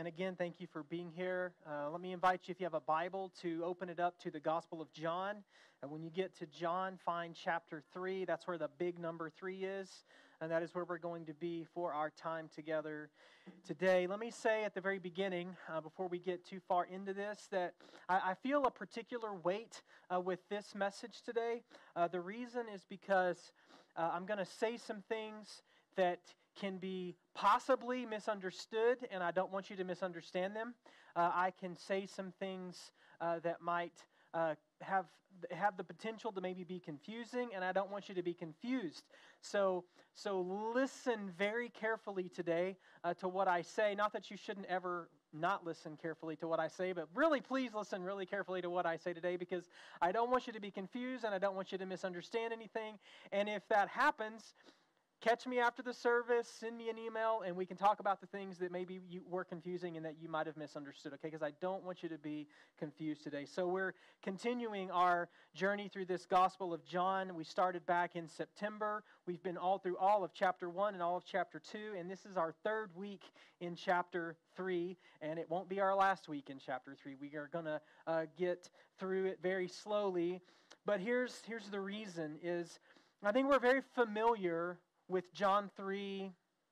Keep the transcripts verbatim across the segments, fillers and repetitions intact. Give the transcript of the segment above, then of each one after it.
and again, thank you for being here. Uh, let me invite you, if you have a Bible, to open it up to the Gospel of John. And when you get to John, find chapter three. That's where the big number three is. And that is where we're going to be for our time together today. Let me say at the very beginning, uh, before we get too far into this, that I, I feel a particular weight uh, with this message today. Uh, the reason is because uh, I'm going to say some things that can be possibly misunderstood, and I don't want you to misunderstand them. Uh, I can say some things uh, that might uh, have have the potential to maybe be confusing, and I don't want you to be confused. So, so listen very carefully today uh, to what I say. Not that you shouldn't ever not listen carefully to what I say, but really, please listen really carefully to what I say today, because I don't want you to be confused, and I don't want you to misunderstand anything. And if that happens, catch me after the service, send me an email, and we can talk about the things that maybe you were confusing and that you might have misunderstood, okay? Because I don't want you to be confused today. So we're continuing our journey through this Gospel of John. We started back in September. We've been all through all of chapter one and all of chapter two, and this is our third week in chapter three, and it won't be our last week in chapter three. We are going to uh, get through it very slowly, but here's, here's the reason is I think we're very familiar with John three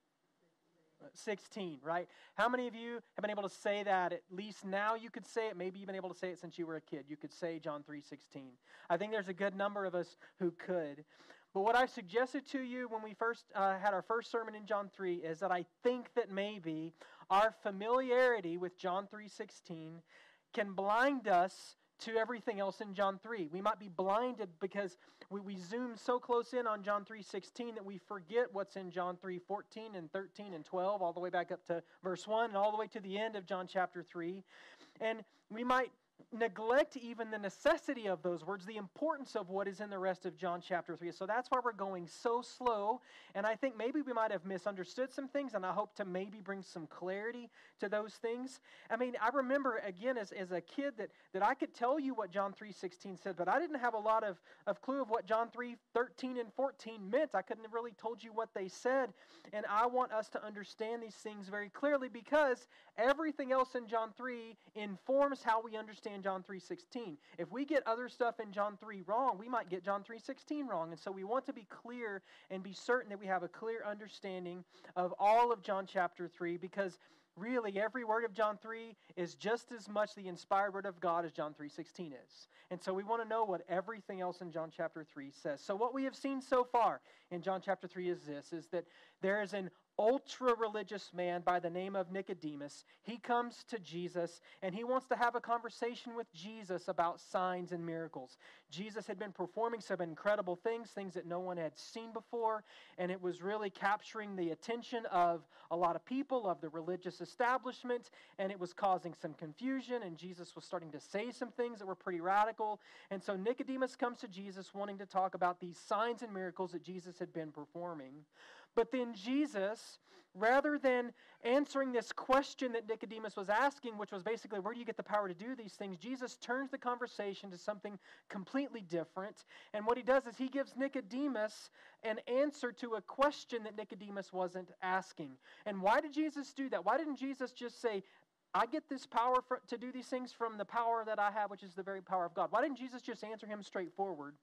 sixteen, right? How many of you have been able to say that? At least now you could say it. Maybe you've been able to say it since you were a kid. You could say John three sixteen. I think there's a good number of us who could. But what I suggested to you when we first uh, had our first sermon in John three is that I think that maybe our familiarity with John three sixteen can blind us to everything else in John three. We might be blinded because we, we zoom so close in on John three sixteen that we forget what's in John three fourteen and thirteen and twelve, all the way back up to verse one and all the way to the end of John chapter three. And we might neglect even the necessity of those words, the importance of what is in the rest of John chapter three. So that's why we're going so slow, and I think maybe we might have misunderstood some things, and I hope to maybe bring some clarity to those things. I mean, I remember, again, as, as a kid, that, that I could tell you what John three sixteen said, but I didn't have a lot of, of clue of what John three thirteen and fourteen meant. I couldn't have really told you what they said, and I want us to understand these things very clearly, because everything else in John three informs how we understand John three sixteen. If we get other stuff in John three wrong, we might get John three sixteen wrong. And so we want to be clear and be certain that we have a clear understanding of all of John chapter three, because really every word of John three is just as much the inspired word of God as John three sixteen is. And so we want to know what everything else in John chapter three says. So what we have seen so far in John chapter three is this, is that there is an ultra-religious man by the name of Nicodemus. He comes to Jesus, and he wants to have a conversation with Jesus about signs and miracles. Jesus had been performing some incredible things, things that no one had seen before, and it was really capturing the attention of a lot of people, of the religious establishment, and it was causing some confusion, and Jesus was starting to say some things that were pretty radical. And so Nicodemus comes to Jesus wanting to talk about these signs and miracles that Jesus had been performing. But then Jesus, rather than answering this question that Nicodemus was asking, which was basically, where do you get the power to do these things? Jesus turns the conversation to something completely different. And what he does is he gives Nicodemus an answer to a question that Nicodemus wasn't asking. And why did Jesus do that? Why didn't Jesus just say, I get this power for, to do these things from the power that I have, which is the very power of God? Why didn't Jesus just answer him straightforward?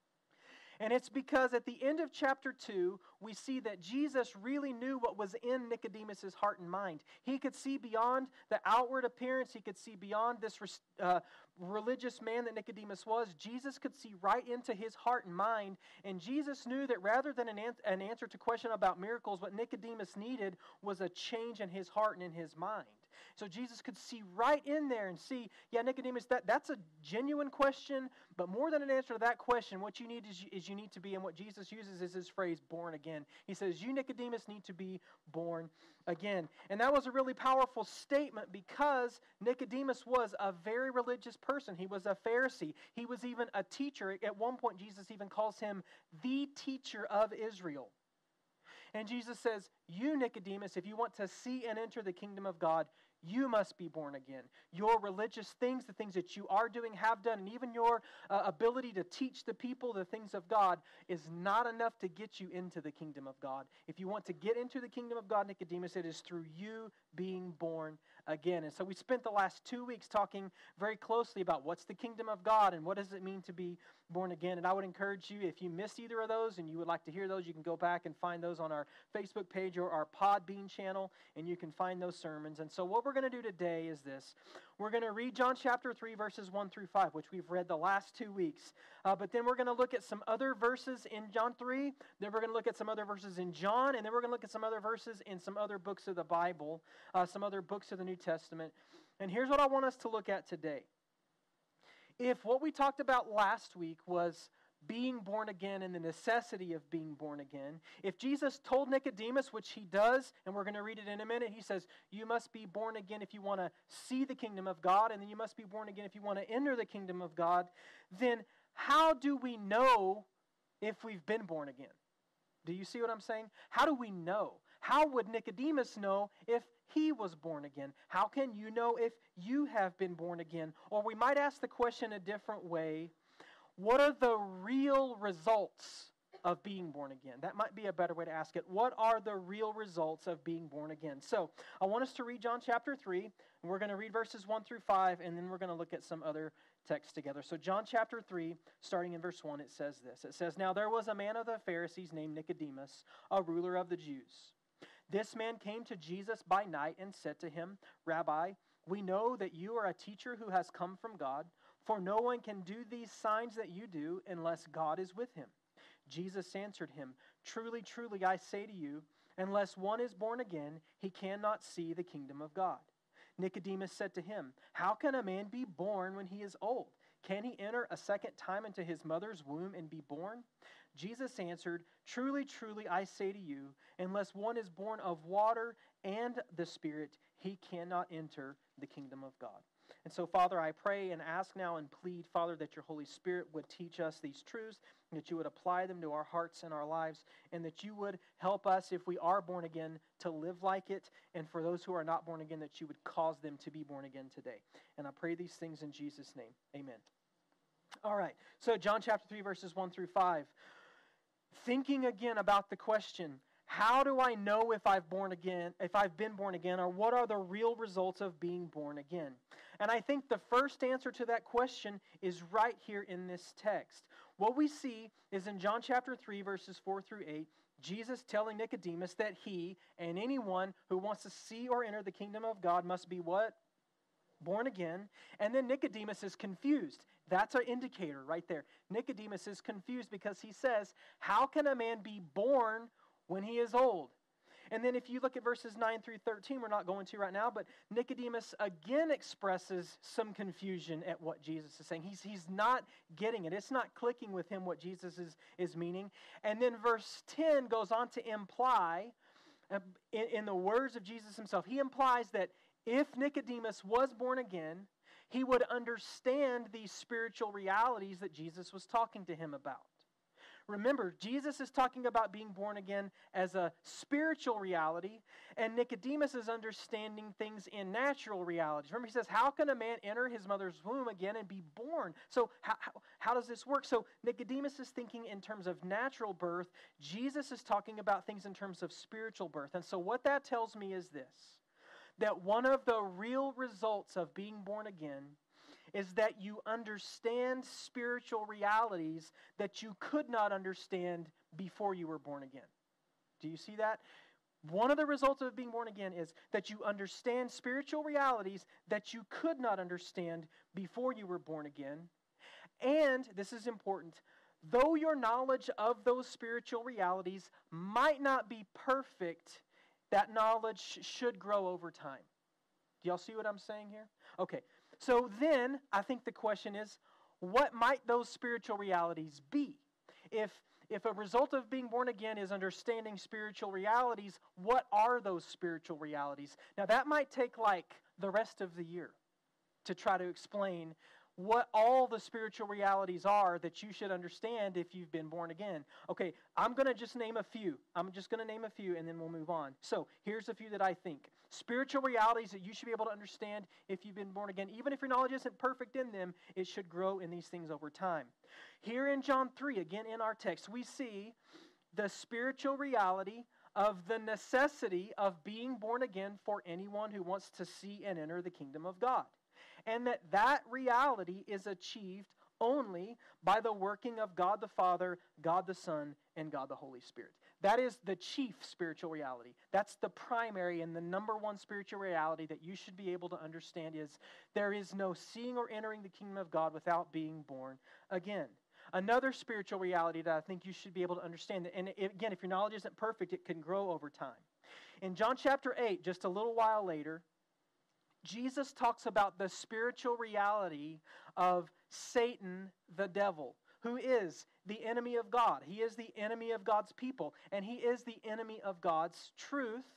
And it's because at the end of chapter two, we see that Jesus really knew what was in Nicodemus' heart and mind. He could see beyond the outward appearance. He could see beyond this uh, religious man that Nicodemus was. Jesus could see right into his heart and mind. And Jesus knew that rather than an, an- an answer to question about miracles, what Nicodemus needed was a change in his heart and in his mind. So Jesus could see right in there and see, yeah, Nicodemus, that, that's a genuine question, but more than an answer to that question, what you need is, is you need to be, and what Jesus uses is his phrase, born again. He says, you, Nicodemus, need to be born again. And that was a really powerful statement, because Nicodemus was a very religious person. He was a Pharisee. He was even a teacher. At one point, Jesus even calls him the teacher of Israel. And Jesus says, you, Nicodemus, if you want to see and enter the kingdom of God, you must be born again. Your religious things, the things that you are doing, have done, and even your uh, ability to teach the people the things of God is not enough to get you into the kingdom of God. If you want to get into the kingdom of God, Nicodemus, it is through you being born again. And so we spent the last two weeks talking very closely about what's the kingdom of God and what does it mean to be born again. And I would encourage you, if you missed either of those and you would like to hear those, you can go back and find those on our Facebook page or our Podbean channel, and you can find those sermons. And so what we're going to do today is this. We're going to read John chapter three, verses one through five, which we've read the last two weeks. Uh, but then we're going to look at some other verses in John three. Then we're going to look at some other verses in John. And then we're going to look at some other verses in some other books of the Bible, uh, some other books of the New Testament. And here's what I want us to look at today. If what we talked about last week was being born again and the necessity of being born again, if Jesus told Nicodemus, which he does, and we're going to read it in a minute, he says, you must be born again if you want to see the kingdom of God, and then you must be born again if you want to enter the kingdom of God, then how do we know if we've been born again? Do you see what I'm saying? How do we know? How would Nicodemus know if he was born again? How can you know if you have been born again? Or we might ask the question a different way. What are the real results of being born again? That might be a better way to ask it. What are the real results of being born again? So I want us to read John chapter three, and we're going to read verses one through five, and then we're going to look at some other texts together. So John chapter three, starting in verse one, it says this. It says, now there was a man of the Pharisees named Nicodemus, a ruler of the Jews. This man came to Jesus by night and said to him, Rabbi, we know that you are a teacher who has come from God, for no one can do these signs that you do unless God is with him. Jesus answered him, truly, truly, I say to you, unless one is born again, he cannot see the kingdom of God. Nicodemus said to him, how can a man be born when he is old? Can he enter a second time into his mother's womb and be born? Jesus answered, truly, truly, I say to you, unless one is born of water and the Spirit, he cannot enter the kingdom of God. And so, Father, I pray and ask now and plead, Father, that your Holy Spirit would teach us these truths, that you would apply them to our hearts and our lives, and that you would help us, if we are born again, to live like it, and for those who are not born again, that you would cause them to be born again today. And I pray these things in Jesus' name. Amen. All right, so John chapter three, verses one through five. Thinking again about the question, how do I know if I've born again, if I've been born again, or what are the real results of being born again? And I think the first answer to that question is right here in this text. What we see is in John chapter three, verses four through eight, Jesus telling Nicodemus that he and anyone who wants to see or enter the kingdom of God must be what? Born again. And then Nicodemus is confused. That's an indicator right there. Nicodemus is confused because he says, how can a man be born when he is old? And then if you look at verses nine through thirteen, we're not going to right now, but Nicodemus again expresses some confusion at what Jesus is saying. He's, he's not getting it. It's not clicking with him what Jesus is, is meaning. And then verse ten goes on to imply, uh, in, in the words of Jesus himself, he implies that if Nicodemus was born again, he would understand these spiritual realities that Jesus was talking to him about. Remember, Jesus is talking about being born again as a spiritual reality, and Nicodemus is understanding things in natural realities. Remember, he says, how can a man enter his mother's womb again and be born? So how, how, how does this work? So Nicodemus is thinking in terms of natural birth. Jesus is talking about things in terms of spiritual birth. And so what that tells me is this, that one of the real results of being born again is that you understand spiritual realities that you could not understand before you were born again. Do you see that? One of the results of being born again is that you understand spiritual realities that you could not understand before you were born again. And, this is important, though your knowledge of those spiritual realities might not be perfect, that knowledge should grow over time. Do y'all see what I'm saying here? Okay. So then, I think the question is, what might those spiritual realities be? If, if a result of being born again is understanding spiritual realities, what are those spiritual realities? Now, that might take like the rest of the year to try to explain what all the spiritual realities are that you should understand if you've been born again. Okay, I'm going to just name a few. I'm just going to name a few and then we'll move on. So here's a few that I think. Spiritual realities that you should be able to understand if you've been born again. Even if your knowledge isn't perfect in them, it should grow in these things over time. Here in John three, again in our text, we see the spiritual reality of the necessity of being born again for anyone who wants to see and enter the kingdom of God. And that that reality is achieved only by the working of God the Father, God the Son, and God the Holy Spirit. That is the chief spiritual reality. That's the primary and the number one spiritual reality that you should be able to understand is there is no seeing or entering the kingdom of God without being born again. Another spiritual reality that I think you should be able to understand, and again, if your knowledge isn't perfect, it can grow over time. In John chapter eight, just a little while later, Jesus talks about the spiritual reality of Satan, the devil, who is the enemy of God. He is the enemy of God's people, and he is the enemy of God's truth.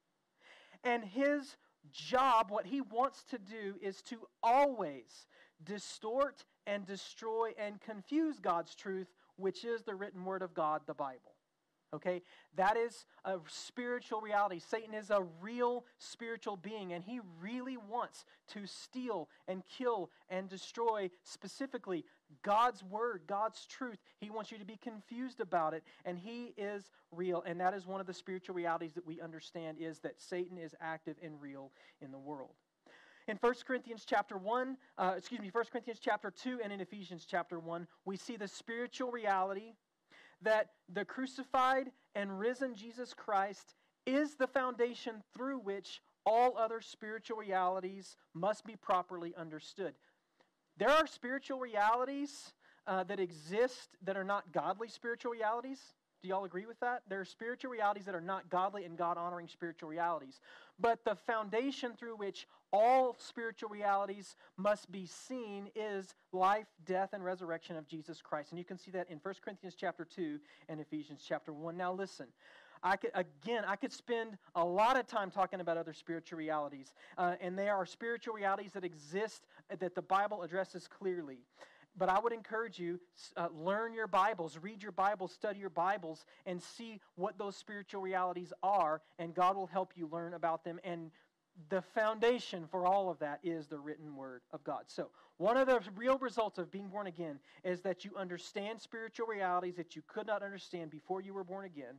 And his job, what he wants to do, is to always distort and destroy and confuse God's truth, which is the written word of God, the Bible. Okay, that is a spiritual reality. Satan is a real spiritual being, and he really wants to steal and kill and destroy specifically God's word, God's truth. He wants you to be confused about it, and he is real. And that is one of the spiritual realities that we understand is that Satan is active and real in the world. In First Corinthians chapter one, uh, excuse me, First Corinthians chapter two, and in Ephesians chapter one, we see the spiritual reality that the crucified and risen Jesus Christ is the foundation through which all other spiritual realities must be properly understood. There are spiritual realities uh, that exist that are not godly spiritual realities. Do y'all agree with that? There are spiritual realities that are not godly and God-honoring spiritual realities. But the foundation through which all spiritual realities must be seen is life, death, and resurrection of Jesus Christ. And you can see that in First Corinthians chapter two and Ephesians chapter one. Now listen, I could, again, I could spend a lot of time talking about other spiritual realities. Uh, and there are spiritual realities that exist that the Bible addresses clearly. But I would encourage you, uh, learn your Bibles, read your Bibles, study your Bibles, and see what those spiritual realities are, and God will help you learn about them. And the foundation for all of that is the written word of God. So one of the real results of being born again is that you understand spiritual realities that you could not understand before you were born again.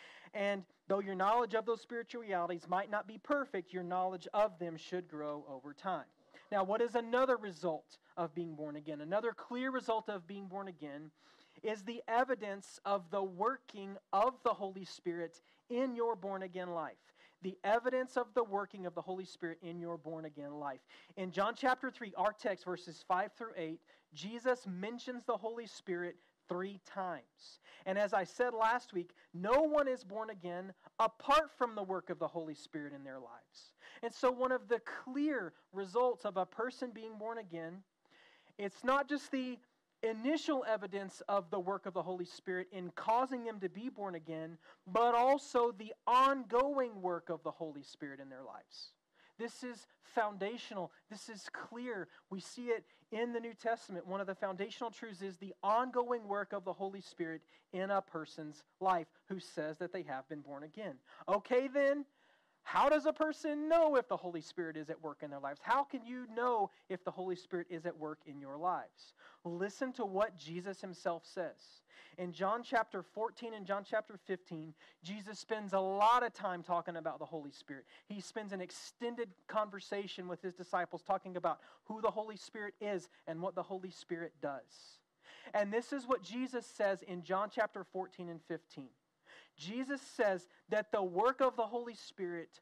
And though your knowledge of those spiritual realities might not be perfect, your knowledge of them should grow over time. Now, what is another result of being born again? Another clear result of being born again is the evidence of the working of the Holy Spirit in your born-again life. The evidence of the working of the Holy Spirit in your born-again life. In John chapter three, our text, verses five through eight, Jesus mentions the Holy Spirit three times. And as I said last week, no one is born again apart from the work of the Holy Spirit in their lives. And so one of the clear results of a person being born again, it's not just the initial evidence of the work of the Holy Spirit in causing them to be born again, but also the ongoing work of the Holy Spirit in their lives. This is foundational. This is clear. We see it in the New Testament. One of the foundational truths is the ongoing work of the Holy Spirit in a person's life who says that they have been born again. Okay, then, how does a person know if the Holy Spirit is at work in their lives? How can you know if the Holy Spirit is at work in your lives? Listen to what Jesus himself says. In John chapter fourteen and John chapter fifteen, Jesus spends a lot of time talking about the Holy Spirit. He spends an extended conversation with his disciples talking about who the Holy Spirit is and what the Holy Spirit does. And this is what Jesus says in John chapter fourteen and fifteen. Jesus says that the work of the Holy Spirit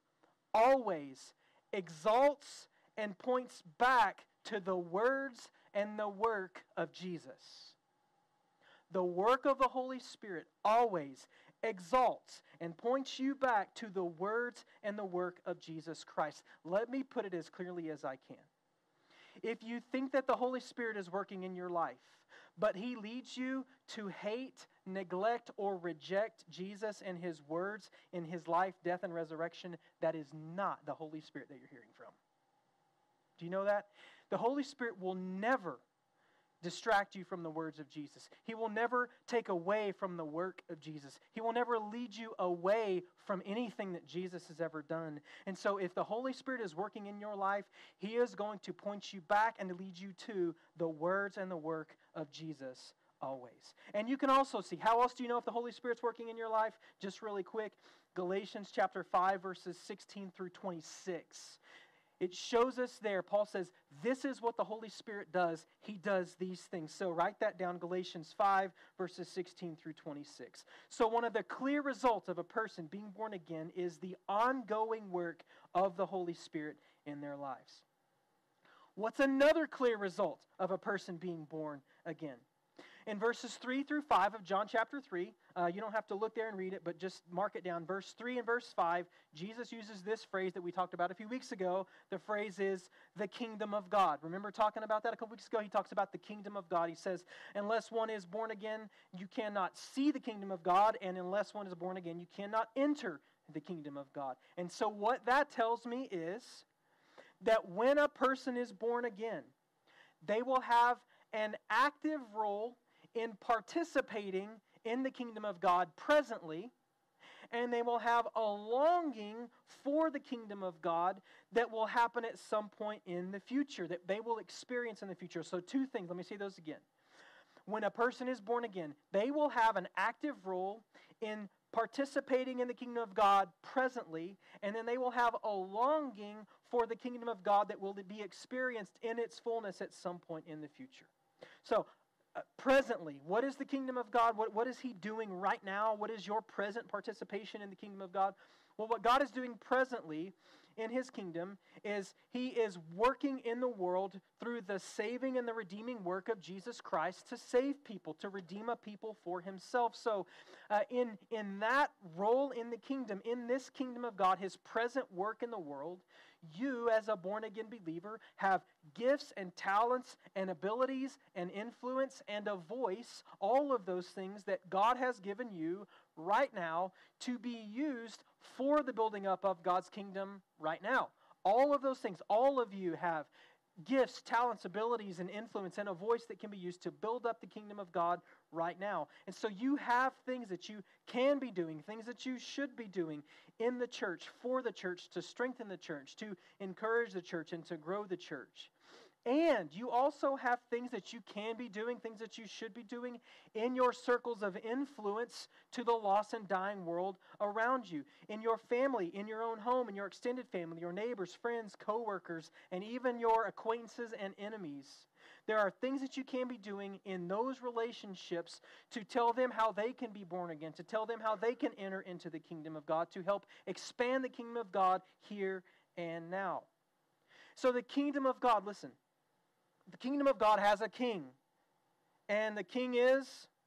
always exalts and points back to the words and the work of Jesus. The work of the Holy Spirit always exalts and points you back to the words and the work of Jesus Christ. Let me put it as clearly as I can. If you think that the Holy Spirit is working in your life, but he leads you to hate, neglect, or reject Jesus and his words in his life, death, and resurrection, that is not the Holy Spirit that you're hearing from. Do you know that? The Holy Spirit will never distract you from the words of Jesus. He will never take away from the work of Jesus. He will never lead you away from anything that Jesus has ever done. And so if the Holy Spirit is working in your life, He is going to point you back and to lead you to the words and the work of Jesus always. And you can also see, how else do you know if the Holy Spirit's working in your life? Just really quick, Galatians chapter five, verses sixteen through twenty-six. It shows us there, Paul says, this is what the Holy Spirit does. He does these things. So write that down, Galatians five, verses sixteen through twenty-six. So one of the clear results of a person being born again is the ongoing work of the Holy Spirit in their lives. What's another clear result of a person being born again? In verses three through five of John chapter three, uh, you don't have to look there and read it, but just mark it down. Verse three and verse five, Jesus uses this phrase that we talked about a few weeks ago. The phrase is the kingdom of God. Remember talking about that a couple weeks ago? He talks about the kingdom of God. He says, unless one is born again, you cannot see the kingdom of God, and unless one is born again, you cannot enter the kingdom of God. And so what that tells me is that when a person is born again, they will have an active role in participating in the kingdom of God presently, and they will have a longing for the kingdom of God that will happen at some point in the future, that they will experience in the future. So two things, let me say those again. When a person is born again, they will have an active role in participating in the kingdom of God presently, and then they will have a longing for the kingdom of God that will be experienced in its fullness at some point in the future. So, Uh, presently, what is the kingdom of God? What, what is He doing right now? What is your present participation in the kingdom of God? Well, what God is doing presently in His kingdom is He is working in the world through the saving and the redeeming work of Jesus Christ to save people, to redeem a people for Himself. So uh, in, in that role in the kingdom, in this kingdom of God, His present work in the world, you as a born-again believer have gifts and talents and abilities and influence and a voice, all of those things that God has given you right now to be used for the building up of God's kingdom right now. All of those things, all of you have gifts, talents, abilities, and influence and a voice that can be used to build up the kingdom of God right now. And so you have things that you can be doing, things that you should be doing in the church, for the church, to strengthen the church, to encourage the church, and to grow the church. And you also have things that you can be doing, things that you should be doing in your circles of influence to the lost and dying world around you. In your family, in your own home, in your extended family, your neighbors, friends, co-workers, and even your acquaintances and enemies. There are things that you can be doing in those relationships to tell them how they can be born again, to tell them how they can enter into the kingdom of God, to help expand the kingdom of God here and now. So the kingdom of God, listen, the kingdom of God has a king. And the king is,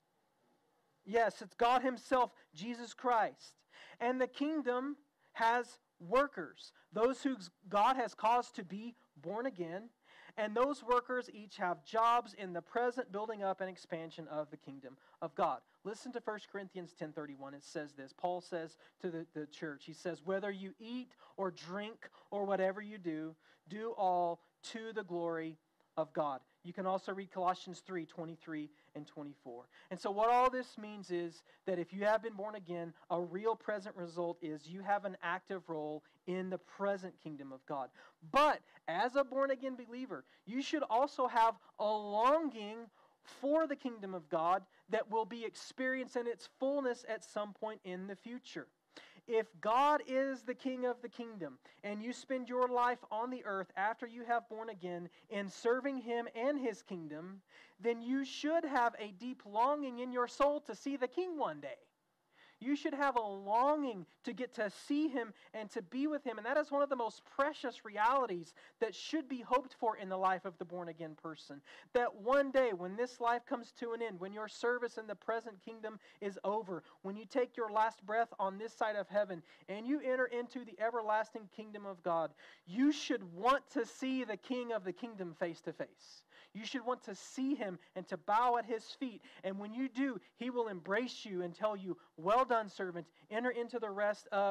yes, it's God Himself, Jesus Christ. And the kingdom has workers, those who God has caused to be born again. And those workers each have jobs in the present building up and expansion of the kingdom of God. Listen to First Corinthians ten thirty-one. It says this. Paul says to the, the church, he says, whether you eat or drink or whatever you do, do all to the glory of God. You can also read Colossians three, twenty-three and twenty-four. And so what all this means is that if you have been born again, a real present result is you have an active role in the present kingdom of God. But as a born-again believer, you should also have a longing for the kingdom of God that will be experienced in its fullness at some point in the future. If God is the king of the kingdom and you spend your life on the earth after you have born again in serving Him and His kingdom, then you should have a deep longing in your soul to see the king one day. You should have a longing to get to see Him and to be with Him. And that is one of the most precious realities that should be hoped for in the life of the born-again person. That one day when this life comes to an end, when your service in the present kingdom is over, when you take your last breath on this side of heaven and you enter into the everlasting kingdom of God, you should want to see the King of the kingdom face to face. You should want to see Him and to bow at His feet. And when you do, He will embrace you and tell you, well done, servant, enter into the rest of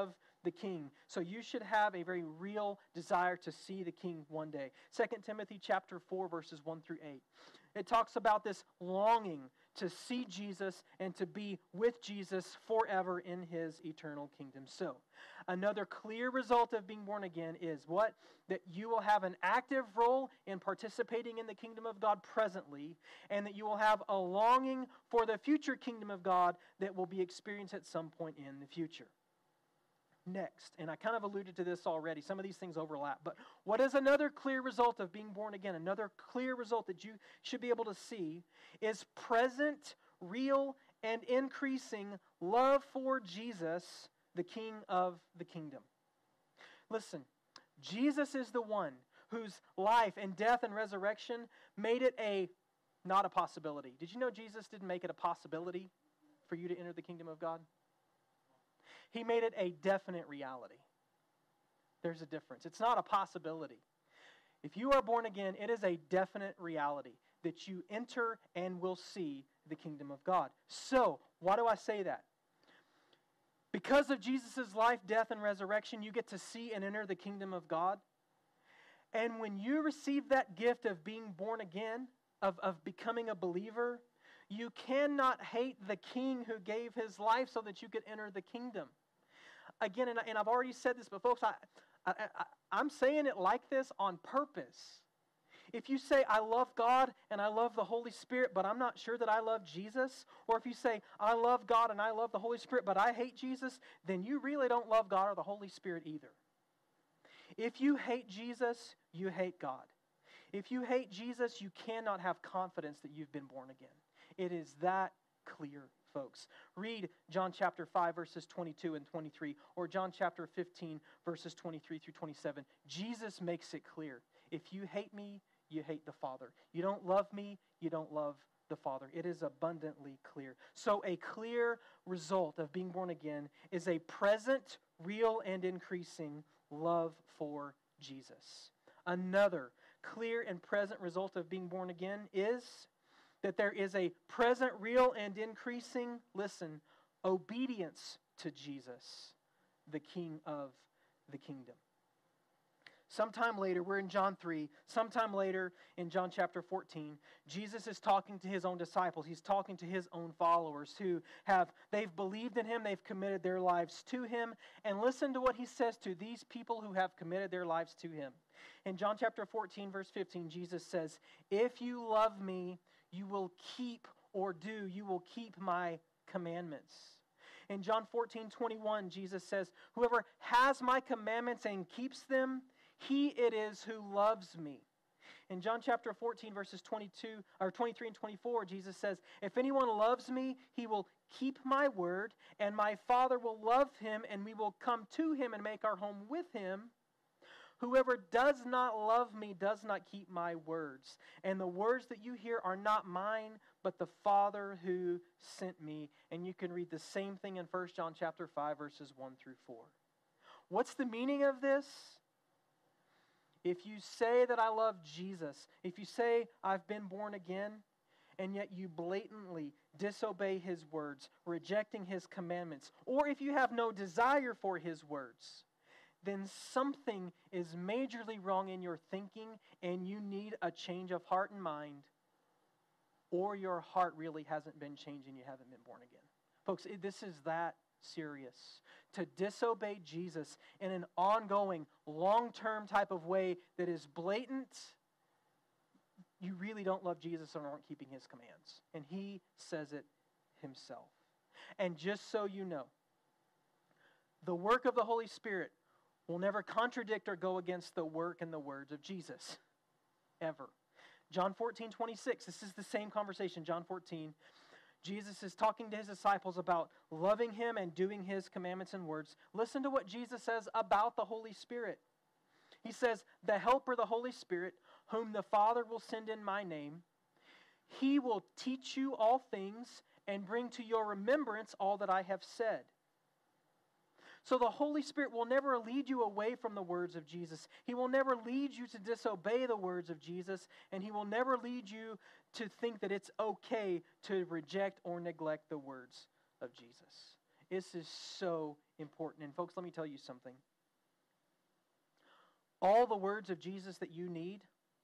the King. So you should have a very real desire to see the King one day. Second Timothy chapter four, verses one through eight. It talks about this longing to see Jesus and to be with Jesus forever in his eternal kingdom. So, another clear result of being born again is what? That you will have an active role in participating in the kingdom of God presently, and that you will have a longing for the future kingdom of God that will be experienced at some point in the future. Next, and I kind of alluded to this already, some of these things overlap, but what is another clear result of being born again? Another clear result that you should be able to see is present, real, and increasing love for Jesus, the King of the kingdom. Listen, Jesus is the one whose life and death and resurrection made it a, not a possibility. Did you know Jesus didn't make it a possibility for you to enter the kingdom of God? He made it a definite reality. There's a difference. It's not a possibility. If you are born again, it is a definite reality that you enter and will see the kingdom of God. So, why do I say that? Because of Jesus' life, death, and resurrection, you get to see and enter the kingdom of God. And when you receive that gift of being born again, of, of becoming a believer, you cannot hate the King who gave his life so that you could enter the kingdom. Again, and, I, and I've already said this, but folks, I, I, I, I'm saying it like this on purpose. If you say, I love God and I love the Holy Spirit, but I'm not sure that I love Jesus, or if you say, I love God and I love the Holy Spirit, but I hate Jesus, then you really don't love God or the Holy Spirit either. If you hate Jesus, you hate God. If you hate Jesus, you cannot have confidence that you've been born again. It is that clear, folks. Read John chapter five, verses twenty-two and twenty-three, or John chapter fifteen, verses twenty-three through twenty-seven. Jesus makes it clear. If you hate me, you hate the Father. You don't love me, you don't love the Father. It is abundantly clear. So a clear result of being born again is a present, real, and increasing love for Jesus. Another clear and present result of being born again is that there is a present, real, and increasing, listen, obedience to Jesus, the King of the kingdom. Sometime later, we're in John three, sometime later in John chapter fourteen, Jesus is talking to his own disciples. He's talking to his own followers who have, they've believed in him, they've committed their lives to him, and listen to what he says to these people who have committed their lives to him. In John chapter fourteen, verse fifteen, Jesus says, if you love me, you will keep or do, you will keep my commandments. In John fourteen, twenty-one, Jesus says, whoever has my commandments and keeps them, he it is who loves me. In John chapter fourteen, verses twenty-two or twenty-three and twenty-four, Jesus says, if anyone loves me, he will keep my word, and my Father will love him, and we will come to him and make our home with him. Whoever does not love me does not keep my words. And the words that you hear are not mine, but the Father who sent me. And you can read the same thing in First John chapter five, verses one through four. What's the meaning of this? If you say that I love Jesus, if you say I've been born again, and yet you blatantly disobey his words, rejecting his commandments, or if you have no desire for his words, then something is majorly wrong in your thinking, and you need a change of heart and mind, or your heart really hasn't been changed and you haven't been born again. Folks, this is that serious. To disobey Jesus in an ongoing, long-term type of way that is blatant, you really don't love Jesus and aren't keeping his commands. And he says it himself. And just so you know, the work of the Holy Spirit will never contradict or go against the work and the words of Jesus, ever. John fourteen, twenty-six, this is the same conversation, John fourteen. Jesus is talking to his disciples about loving him and doing his commandments and words. Listen to what Jesus says about the Holy Spirit. He says, the Helper, the Holy Spirit, whom the Father will send in my name, he will teach you all things and bring to your remembrance all that I have said. So the Holy Spirit will never lead you away from the words of Jesus. He will never lead you to disobey the words of Jesus, and he will never lead you to think that it's okay to reject or neglect the words of Jesus. This is so important. And folks, let me tell you something. All the words of Jesus that you need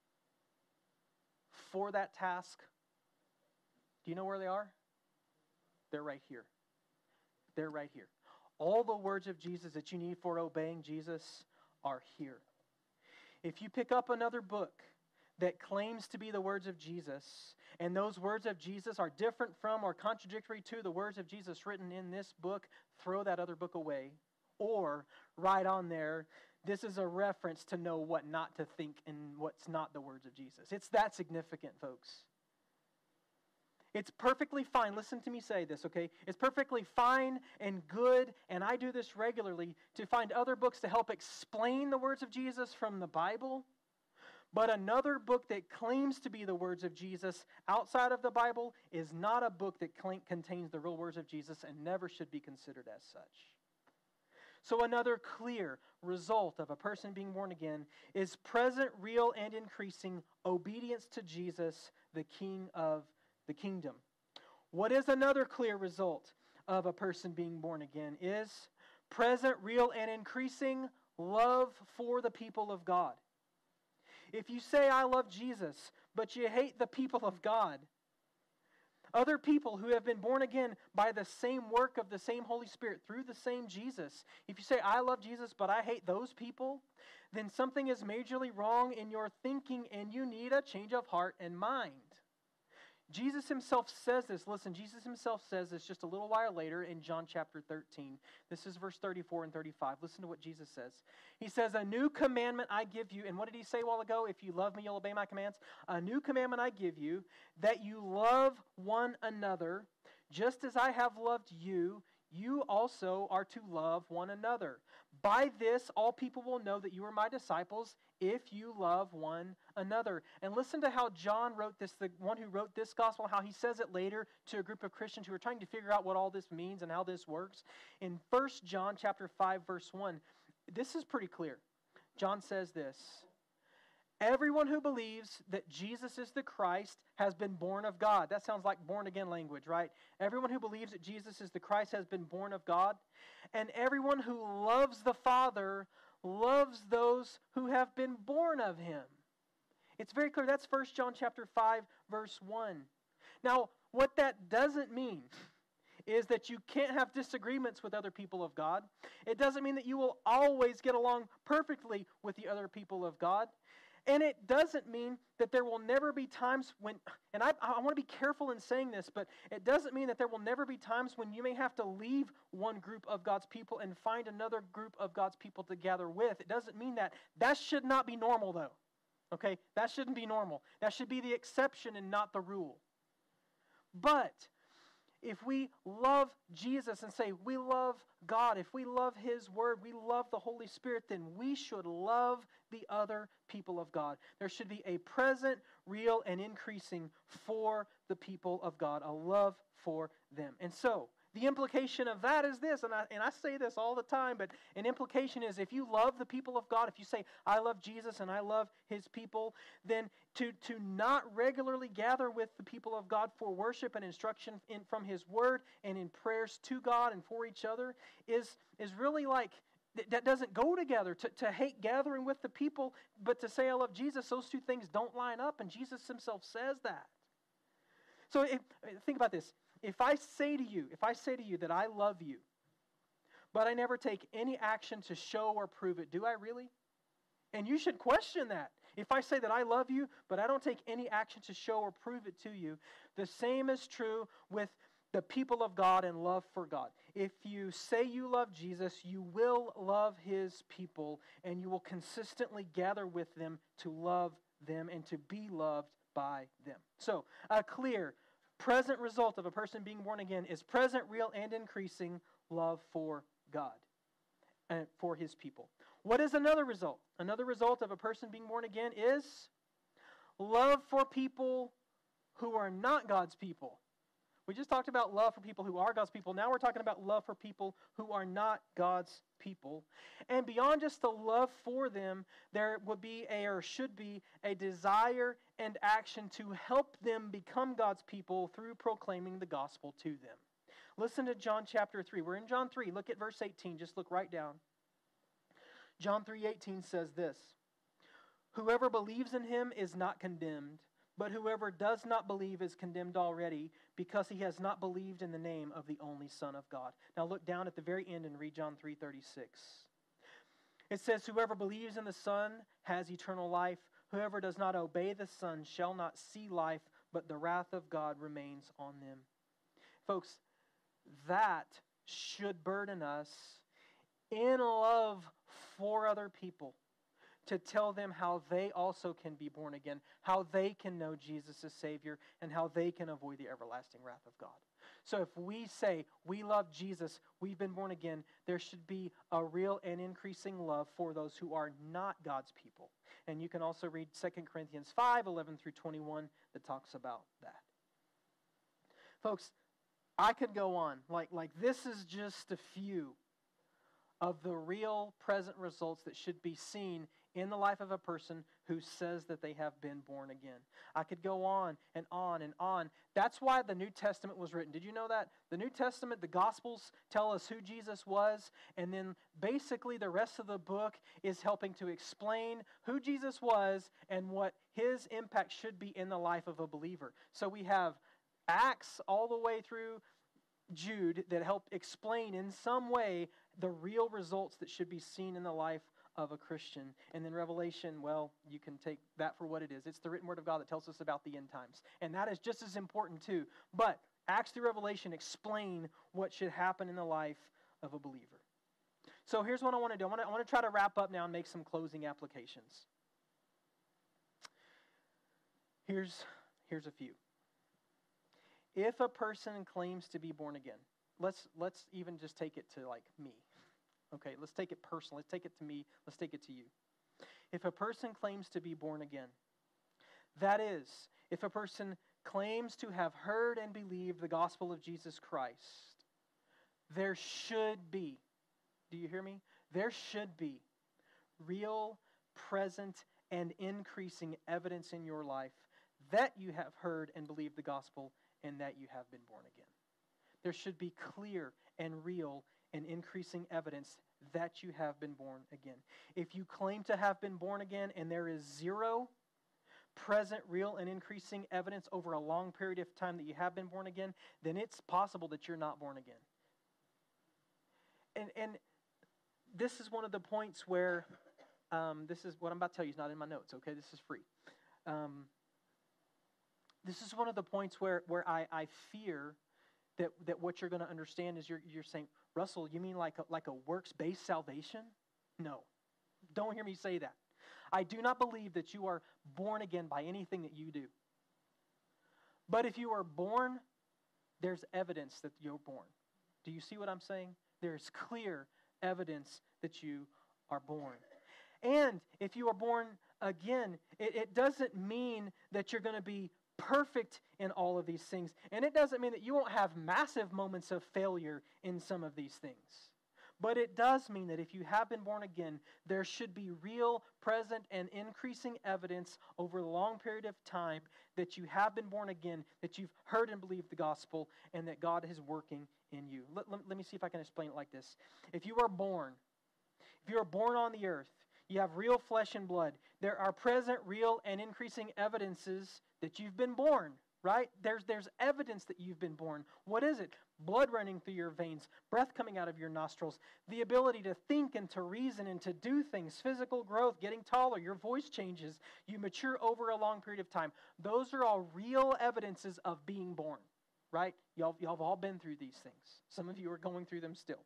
for that task, do you know where they are? They're right here. They're right here. All the words of Jesus that you need for obeying Jesus are here. If you pick up another book that claims to be the words of Jesus, and those words of Jesus are different from or contradictory to the words of Jesus written in this book, throw that other book away. Or write on there, this is a reference to know what not to think and what's not the words of Jesus. It's that significant, folks. It's perfectly fine. Listen to me say this, okay? It's perfectly fine and good, and I do this regularly, to find other books to help explain the words of Jesus from the Bible. But another book that claims to be the words of Jesus outside of the Bible is not a book that cl- contains the real words of Jesus and never should be considered as such. So another clear result of a person being born again is present, real, and increasing obedience to Jesus, the King of the kingdom. What is another clear result of a person being born again is present, real, and increasing love for the people of God. If you say, I love Jesus, but you hate the people of God, other people who have been born again by the same work of the same Holy Spirit through the same Jesus, if you say, I love Jesus, but I hate those people, then something is majorly wrong in your thinking and you need a change of heart and mind. Jesus himself says this. Listen, Jesus himself says this just a little while later in John chapter thirteen. This is verse thirty-four and thirty-five. Listen to what Jesus says. He says, a new commandment I give you. And what did he say a while ago? If you love me, you'll obey my commands. A new commandment I give you, that you love one another. Just as I have loved you, you also are to love one another. By this, all people will know that you are my disciples if you love one another. And listen to how John wrote this, the one who wrote this gospel, how he says it later to a group of Christians who are trying to figure out what all this means and how this works. In First John chapter five, verse one, this is pretty clear. John says this, everyone who believes that Jesus is the Christ has been born of God. That sounds like born again language, right? Everyone who believes that Jesus is the Christ has been born of God. And everyone who loves the Father loves those who have been born of him. It's very clear. That's First John chapter five, verse one. Now, what that doesn't mean is that you can't have disagreements with other people of God. It doesn't mean that you will always get along perfectly with the other people of God. And it doesn't mean that there will never be times when, and I, I want to be careful in saying this, but it doesn't mean that there will never be times when you may have to leave one group of God's people and find another group of God's people to gather with. It doesn't mean that. That should not be normal, though. Okay? That shouldn't be normal. That should be the exception and not the rule. But if we love Jesus and say we love God, if we love his word, we love the Holy Spirit, then we should love the other people of God. There should be a present, real, and increasing for the people of God, a love for them. And so, the implication of that is this, and I, and I say this all the time, but an implication is if you love the people of God, if you say, I love Jesus and I love his people, then to, to not regularly gather with the people of God for worship and instruction in, from his word and in prayers to God and for each other is, is really like, that doesn't go together. To, to hate gathering with the people, but to say I love Jesus, those two things don't line up, and Jesus himself says that. So if, think about this. If I say to you, if I say to you that I love you, but I never take any action to show or prove it, do I really? And you should question that. If I say that I love you, but I don't take any action to show or prove it to you, the same is true with the people of God and love for God. If you say you love Jesus, you will love his people, and you will consistently gather with them to love them and to be loved by them. So, a clear present result of a person being born again is present, real, and increasing love for God and for his people. What is another result? Another result of a person being born again is love for people who are not God's people. We just talked about love for people who are God's people. Now we're talking about love for people who are not God's people. And beyond just the love for them, there would be a, or should be, a desire and action to help them become God's people through proclaiming the gospel to them. Listen to John chapter three. We're in John three. Look at verse eighteen. Just look right down. John three eighteen says this, "Whoever believes in him is not condemned, but whoever does not believe is condemned already, because he has not believed in the name of the only Son of God." Now look down at the very end and read John three thirty-six. It says, "Whoever believes in the Son has eternal life. Whoever does not obey the Son shall not see life, but the wrath of God remains on them." Folks, that should burden us in love for other people, to tell them how they also can be born again, how they can know Jesus as Savior, and how they can avoid the everlasting wrath of God. So if we say we love Jesus, we've been born again, there should be a real and increasing love for those who are not God's people. And you can also read Second Corinthians five, eleven through twenty-one that talks about that. Folks, I could go on. Like, like this is just a few of the real present results that should be seen in the life of a person who says that they have been born again. I could go on and on and on. That's why the New Testament was written. Did you know that? The New Testament, the Gospels tell us who Jesus was, and then basically the rest of the book is helping to explain who Jesus was and what his impact should be in the life of a believer. So we have Acts all the way through Jude that help explain in some way the real results that should be seen in the life of a Christian. And then Revelation, well, you can take that for what it is. It's the written word of God that tells us about the end times. And that is just as important too. But Acts through Revelation explain what should happen in the life of a believer. So here's what I want to do. I want to, I want to try to wrap up now and make some closing applications. Here's, here's a few. If a person claims to be born again, let's let's even just take it to like me. Okay, let's take it personal. Let's take it to me. Let's take it to you. If a person claims to be born again, that is, if a person claims to have heard and believed the gospel of Jesus Christ, there should be, do you hear me? There should be real, present, and increasing evidence in your life that you have heard and believed the gospel and that you have been born again. There should be clear and real and increasing evidence that you have been born again. If you claim to have been born again and there is zero present, real, and increasing evidence over a long period of time that you have been born again, then it's possible that you're not born again. And and this is one of the points where, um, this is what I'm about to tell you is not in my notes, okay? This is free. Um, this is one of the points where, where I, I fear that, that what you're going to understand is you're, you're saying, Russell, you mean like a, like a works-based salvation? No. Don't hear me say that. I do not believe that you are born again by anything that you do. But if you are born, there's evidence that you're born. Do you see what I'm saying? There's clear evidence that you are born. And if you are born again, it, it doesn't mean that you're going to be perfect in all of these things. And it doesn't mean that you won't have massive moments of failure in some of these things. But it does mean that if you have been born again, there should be real, present, and increasing evidence over a long period of time that you have been born again, that you've heard and believed the gospel, and that God is working in you. Let, let, let me see if I can explain it like this. If you are born, if you are born on the earth, you have real flesh and blood. There are present, real, and increasing evidences that you've been born, right? There's, there's evidence that you've been born. What is it? Blood running through your veins, breath coming out of your nostrils, the ability to think and to reason and to do things, physical growth, getting taller, your voice changes, you mature over a long period of time. Those are all real evidences of being born, right? Y'all, y'all have all been through these things. Some of you are going through them still.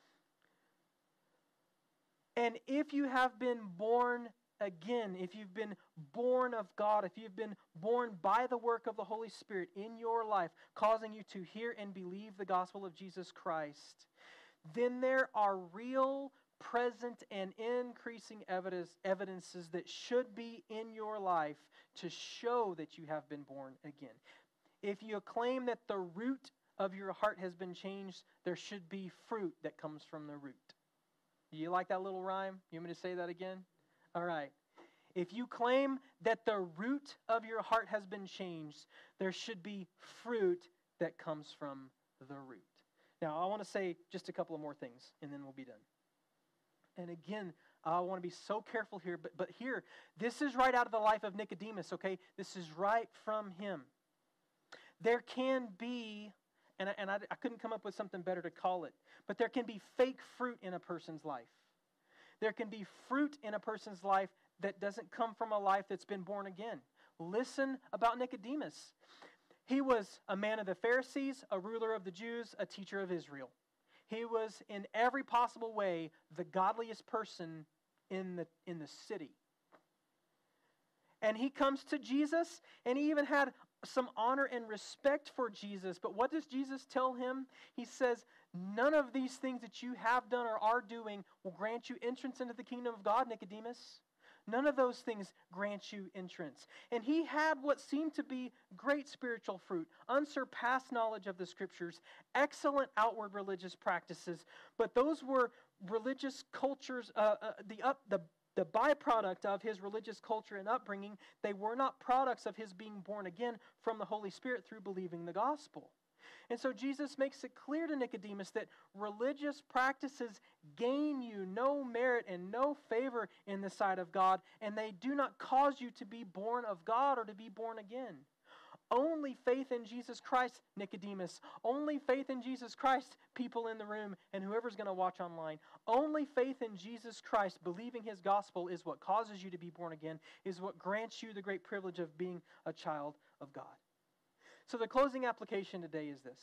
And if you have been born again, if you've been born of God, if you've been born by the work of the Holy Spirit in your life, causing you to hear and believe the gospel of Jesus Christ, then there are real, present, and increasing evidence, evidences that should be in your life to show that you have been born again. If you claim that the root of your heart has been changed, there should be fruit that comes from the root. Do you like that little rhyme? You want me to say that again? All right. If you claim that the root of your heart has been changed, there should be fruit that comes from the root. Now, I want to say just a couple of more things, and then we'll be done. And again, I want to be so careful here, but, but here, this is right out of the life of Nicodemus, okay? This is right from him. There can be, and, I, and I, I couldn't come up with something better to call it, but there can be fake fruit in a person's life. There can be fruit in a person's life that doesn't come from a life that's been born again. Listen about Nicodemus. He was a man of the Pharisees, a ruler of the Jews, a teacher of Israel. He was in every possible way the godliest person in the, in the city. And he comes to Jesus, and he even had some honor and respect for Jesus. But what does Jesus tell him? He says, none of these things that you have done or are doing will grant you entrance into the kingdom of God, Nicodemus. None of those things grant you entrance. And he had what seemed to be great spiritual fruit, unsurpassed knowledge of the Scriptures, excellent outward religious practices. But those were religious cultures, uh, uh, the, up, the, the byproduct of his religious culture and upbringing. They were not products of his being born again from the Holy Spirit through believing the gospel. And so Jesus makes it clear to Nicodemus that religious practices gain you no merit and no favor in the sight of God, and they do not cause you to be born of God or to be born again. Only faith in Jesus Christ, Nicodemus, only faith in Jesus Christ, people in the room and whoever's going to watch online, only faith in Jesus Christ, believing his gospel, is what causes you to be born again, is what grants you the great privilege of being a child of God. So the closing application today is this.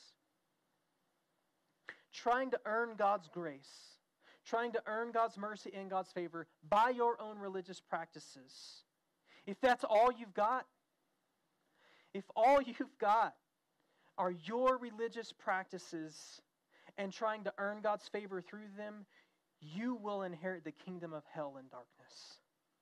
Trying to earn God's grace, trying to earn God's mercy and God's favor by your own religious practices. If that's all you've got, if all you've got are your religious practices and trying to earn God's favor through them, you will inherit the kingdom of hell and darkness.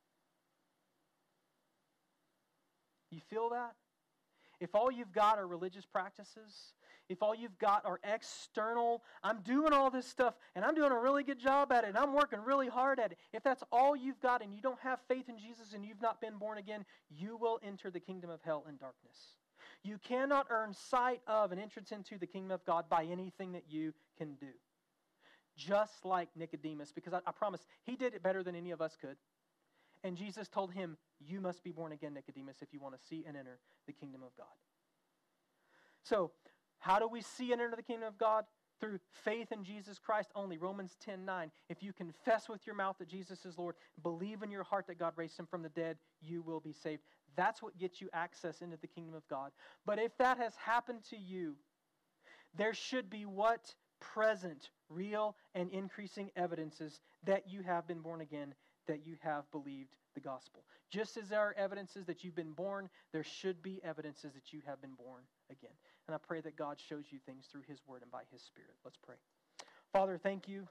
You feel that? If all you've got are religious practices, if all you've got are external, I'm doing all this stuff and I'm doing a really good job at it and I'm working really hard at it. If that's all you've got and you don't have faith in Jesus and you've not been born again, you will enter the kingdom of hell and darkness. You cannot earn sight of an entrance into the kingdom of God by anything that you can do. Just like Nicodemus, because I, I promise he did it better than any of us could. And Jesus told him, you must be born again, Nicodemus, if you want to see and enter the kingdom of God. So, how do we see and enter the kingdom of God? Through faith in Jesus Christ only. Romans ten nine. If you confess with your mouth that Jesus is Lord, believe in your heart that God raised him from the dead, you will be saved. That's what gets you access into the kingdom of God. But if that has happened to you, there should be what? Present, real, and increasing evidences that you have been born again, that you have believed the gospel. Just as there are evidences that you've been born, there should be evidences that you have been born again. And I pray that God shows you things through his word and by his Spirit. Let's pray. Father, thank you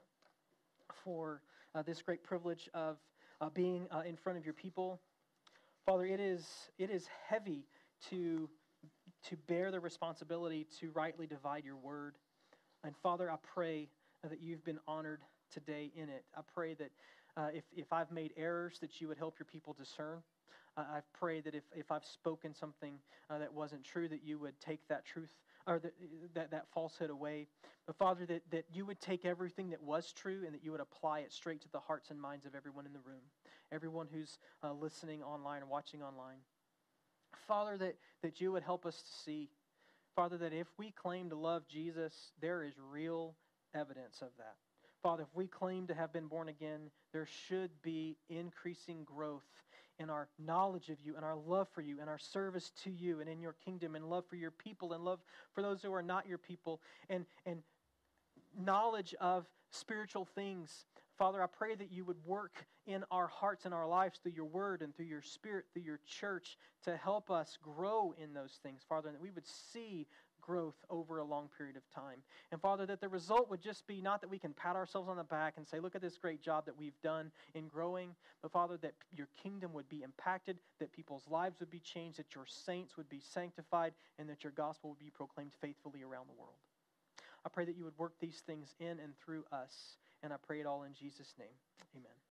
for uh, this great privilege of uh, being uh, in front of your people. Father, it is it is heavy to, to bear the responsibility to rightly divide your word. And Father, I pray that you've been honored today in it. I pray that Uh, if, if I've made errors, that you would help your people discern. Uh, I pray that if, if I've spoken something uh, that wasn't true, that you would take that truth or that that, that falsehood away. But Father, that, that you would take everything that was true and that you would apply it straight to the hearts and minds of everyone in the room, everyone who's uh, listening online or watching online. Father, that, that you would help us to see, Father, that if we claim to love Jesus, there is real evidence of that. Father, if we claim to have been born again, there should be increasing growth in our knowledge of you and our love for you and our service to you and in your kingdom and love for your people and love for those who are not your people and, and knowledge of spiritual things. Father, I pray that you would work in our hearts and our lives through your word and through your Spirit, through your church, to help us grow in those things, Father, and that we would see growth over a long period of time. And Father, that the result would just be not that we can pat ourselves on the back and say, look at this great job that we've done in growing, but Father, that your kingdom would be impacted, that people's lives would be changed, that your saints would be sanctified, and that your gospel would be proclaimed faithfully around the world. I pray that you would work these things in and through us, and I pray it all in Jesus' name. Amen.